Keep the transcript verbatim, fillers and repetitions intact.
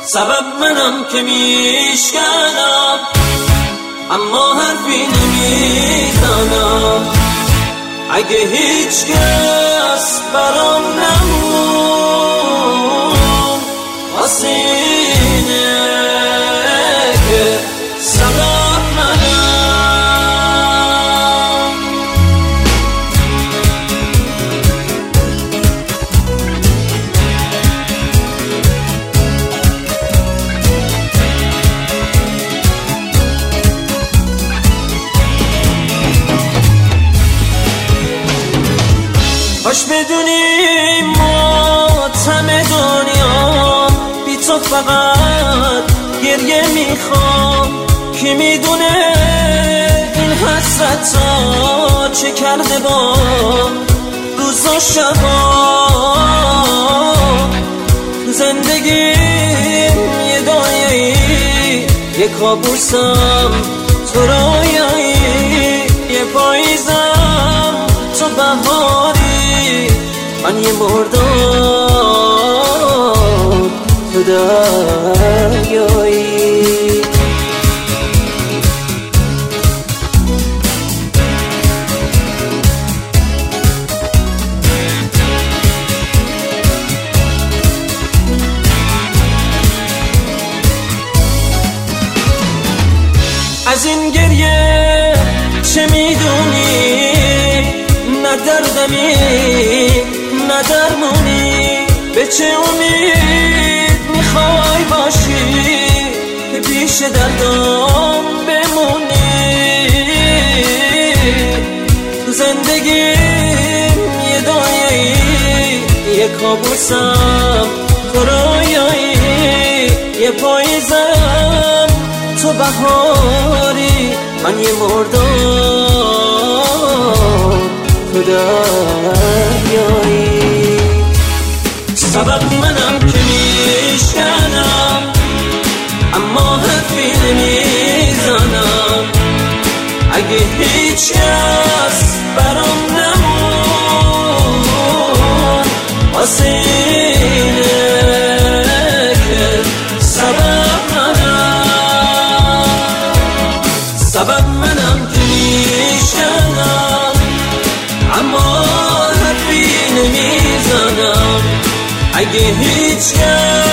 سبب منم که میشکنم اما حرفی نمیزنم. اگه هیچ کس برام نمون واسه اینه که سبب منم. کاش بدونی ماتم دنیا بی تو فقط گریه میخوام. کی میدونه این حسرت ها چه کرده با روز و شبا. تو زندگیم یه دنیایی یه کابوسم تو رویایی. یه پاییزم تو بهاری من یه مردم تو دریایی. از این گریه چه میدونی؟ نه دردمی نه درمونی. به چه امید میخوای باشی که پیش دردم بمونی؟ تو زندگیم یه دنیایی یه کابوسم تو رویایی. یه پاییزم تو بهاری من یه مردم تو دریایی. سبب منم که میشکنم اما حرفی نمیزنم. اگه هیچ کس برام نمون واسه اینه که سبب منم. سبب منم که میشکنم اما حرفی نمیزنم. اگه هیچ کس